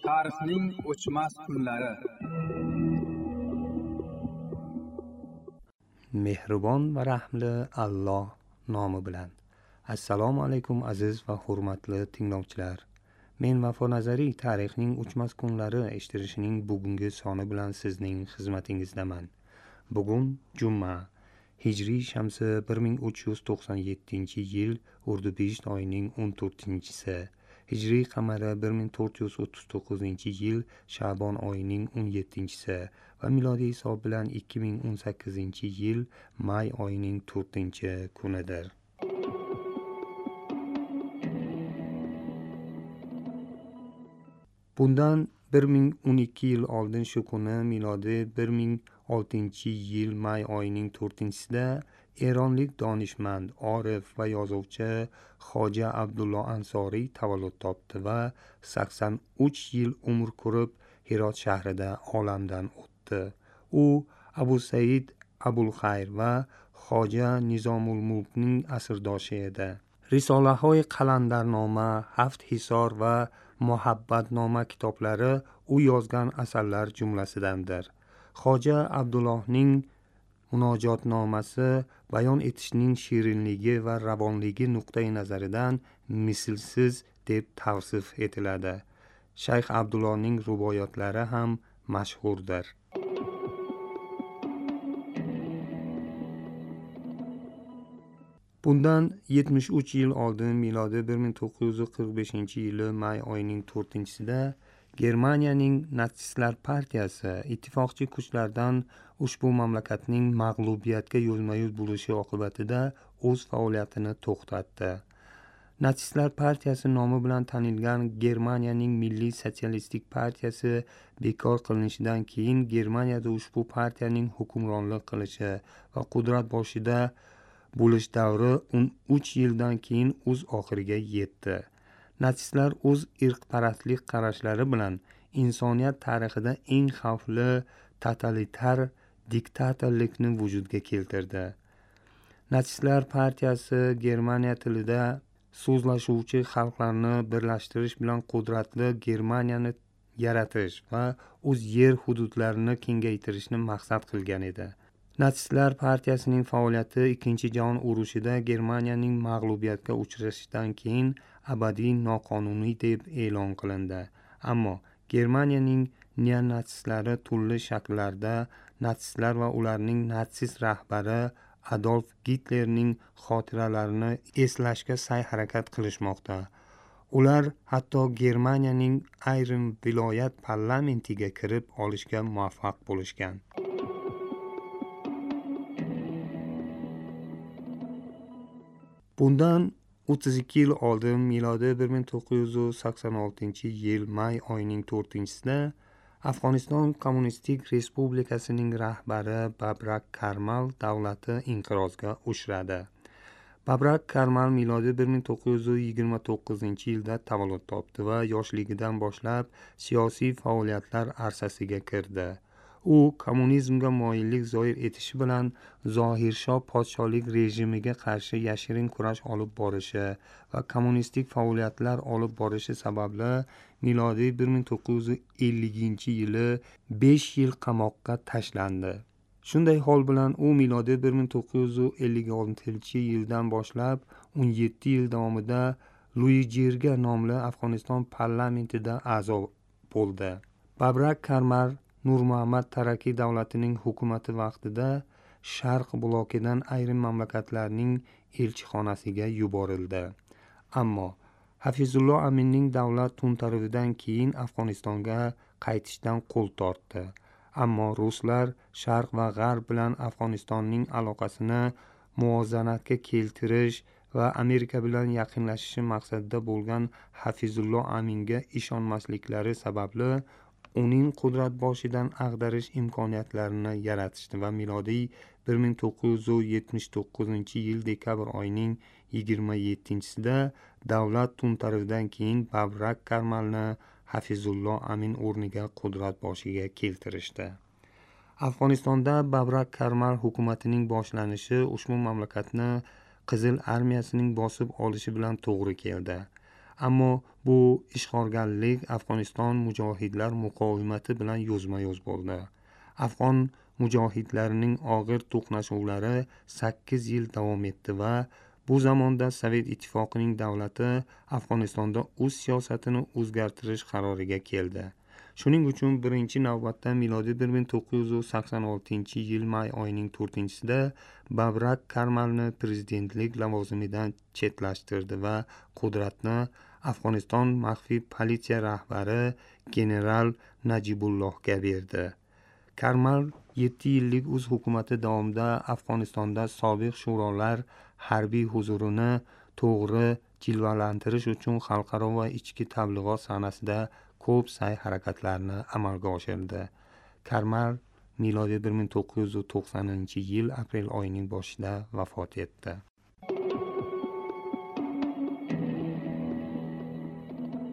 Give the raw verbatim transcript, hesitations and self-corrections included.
Tarixning o'chmas kunlari. Mehribon va rahmli Alloh nomi bilan. Assalomu alaykum aziz va hurmatli tinglovchilar. Men Vafo Nazariy tarixning o'chmas kunlari eshittirishining bugungi soni bilan sizning xizmatingizdaman. Bugun juma, Hijriy shamsi bir ming uch yuz to'qson yettinchi yil Urdubisht oyining o'n to'rtinchisi, Hijriy qamari bir ming to'rt yuz o'ttiz to'qqizinchi yil Sha'bon oyining o'n yettinchisi va milodiy hisob bilan ikki ming o'n sakkizinchi yil May oyining to'rtinchi kunidir. Bundan bir ming o'n ikki yil oldin shu kuni milodiy bir ming oltinchi yil May oyining to'rtinchisida Eronlik donishmand, orif va yozuvchi Xoja Abdullo Ansoriy tavallud topdi va sakson uch yil umr ko'rib Hirot shahrida olamdan o'tdi. U Abu Said Abul Xayr va Xoja Nizomul Mulkning asrdoshi edi. Risolahoy Qalandarnoma, Haft Hisor va Muhabbatnoma kitoblari u yozgan asarlar jumlasidandir. Xoja Abdullohning Munojotnomasi bayon etishning shirinligi va ravonligi nuqtai nazaridan mislsiz deb tavsif etiladi. Shayx Abdullohning ruboyatlari ham mashhurdir. Bundan yetmish uch yil oldin milodi bir ming to'qqiz yuz qirq beshinchi yili May oyining to'rtinchisida Germaniyaning Natsistlar partiyasi ittifoqchi kuchlardan ushbu mamlakatning mag'lubiyatga yo'lma-yo'l bo'lishi oqibatida o'z faoliyatini to'xtatdi. Natsistlar partiyasi nomi bilan tanilgan Germaniyaning Milliy sotsialistik partiyasi bekor qilinishidan keyin Germaniyada ushbu partiyaning hukmronlik qilishi va qudrat boshida bo'lish davri o'n uch yildan keyin o'z oxiriga yetdi. Natsistlar o'z irqparastlik qarashlari bilan insoniyat tarixida eng xavfli totalitar diktatorlikni vujudga keltirdi. Natsistlar partiyasi Germaniya tilida so'zlashuvchi xalqlarni birlashtirish bilan qudratli Germaniyani yaratish va o'z yer hududlarini kengaytirishni maqsad qilgan edi. Natsistlar partiyasining faoliyati Ikkinchi jahon urushida Germaniyaning mag'lubiyatga uchrashidan keyin abadiy noqonuniy deb e'lon qilindi. Ammo Germaniyaning neonatsistlari turli shakllarda natsistlar va ularning natsist rahbari Adolf Gitlerning xotiralarini eslashga sa'y-harakat qilishmoqda. Ular hatto Germaniyaning ayrim viloyat parlamentiga kirib olishga muvaffaq bo'lishgan. Bundan o'ttiz ikki yil oldin milodi bir ming to'qqiz yuz sakson oltinchi yil May oyining to'rtinchisida Afg'oniston Kommunistik Respublikasining rahbari Babrak Karmal davlati inqirozga uchradi. Babrak Karmal milodi bir ming to'qqiz yuz yigirma to'qqizinchi yilda tavallud topdi va yoshligidan boshlab siyosiy faoliyatlar arsasiga kirdi. U kommunizmga moyillik zohir etishi bilan Zohirshoh podshohlik rejimiga qarshi yashirin kurash olib borishi va kommunistik faoliyatlar olib borishi sababli milodiy bir ming to'qqiz yuz ellinchi yili besh yil qamoqqa tashlandi. Shunday hol bilan u milodiy bir ming to'qqiz yuz ellik oltinchi yildan boshlab o'n yetti yil davomida Luijirga nomli Afg'oniston parlamentida a'zo bo'ldi. Babrak Karmal Nurmuhammad Taraki davlatining hukumati vaqtida Sharq blokidan ayrim mamlakatlarning elchixonasiga yuborildi. Ammo Hafizullo Aminning davlat to'ntarividan keyin Afg'onistonga qaytishdan qo'l tortdi. Ammo ruslar Sharq va G'arb bilan Afg'onistonning aloqasini muvozanatga keltirish va Amerika bilan yaqinlashishi maqsadida bo'lgan Hafizullo Aminga ishonmasliklari sababli uning qudrat boshidan ag'darish imkoniyatlarini yaratishdi va milodiy bir ming to'qqiz yuz yetmish to'qqizinchi yil dekabr oyining yigirma yettinchisida davlat to'ntarividan keyin Babrak Karmalni Hafizullo Amin o'rniga qudrat boshiga keltirishdi. Afg'onistonda Babrak Karmal hukumatining boshlanishi ushbu mamlakatni Qizil armiyasining bosib olishi bilan to'g'ri keldi. ammo bu ishg'olgarlik Afg'oniston mujohidlar muqovimati bilan yuzma-yuz bo'ldi. Afg'on mujohidlarining og'ir to'qnashuvlari sakkiz yil davom etdi va bu zamonda Sovet ittifoqining davlati Afg'onistonda o'z siyosatini o'zgartirish qaroriga keldi. Shuning uchun birinchi navbatda milodiy bir ming to'qqiz yuz sakson oltinchi yil may oyining to'rtinchisida Babrak Karmalni prezidentlik lavozimidan chetlashtirdi va qudratni Afg'oniston maxfiy politsiya rahbari general Najibullohga berdi. Karmal yetti yillik o'z hukumati davomida Afg'onistonda sobiq shurolar harbiy huzurini to'g'ri jilvalantirish uchun xalqaro va ichki tabliğot sanasida ko'p sa'y-harakatlarni amalga oshirdi. Karmal milodiy bir ming to'qqiz yuz to'qsoninchi yil aprel oyining boshida vafot etdi.